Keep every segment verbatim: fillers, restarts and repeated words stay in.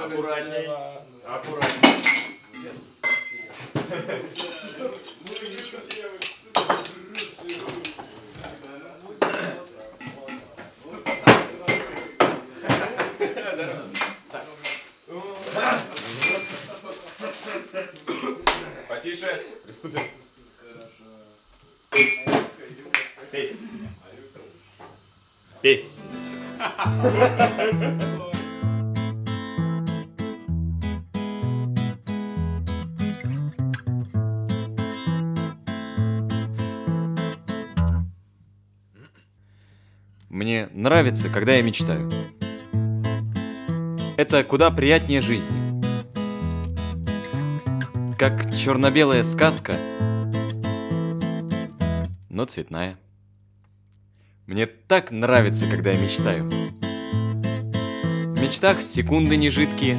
Аккуратней. Аккуратней. Потише. Приступим. Песня. Песня. Песня. Мне нравится, когда я мечтаю. Это куда приятнее жизни. Как черно-белая сказка, но цветная. Мне так нравится, когда я мечтаю. В мечтах секунды не жидкие.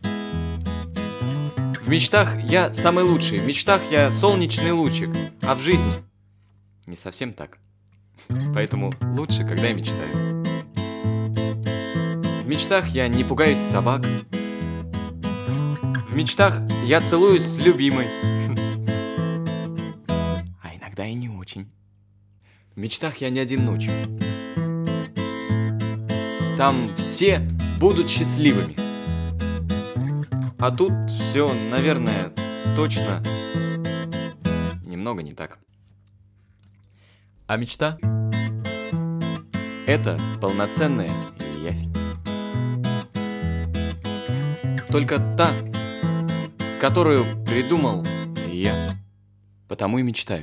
В мечтах я самый лучший, в мечтах я солнечный лучик, а в жизни не совсем так. Поэтому лучше, когда я мечтаю. В мечтах я не пугаюсь собак. В мечтах я целуюсь с любимой. А иногда и не очень. В мечтах я не один ночью. Там все будут счастливыми. А тут все, наверное, точно немного не так. А мечта — это полноценная явь. Только та, которую придумал я, потому и мечтаю.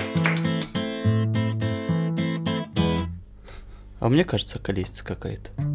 А мне кажется, колесица какая-то.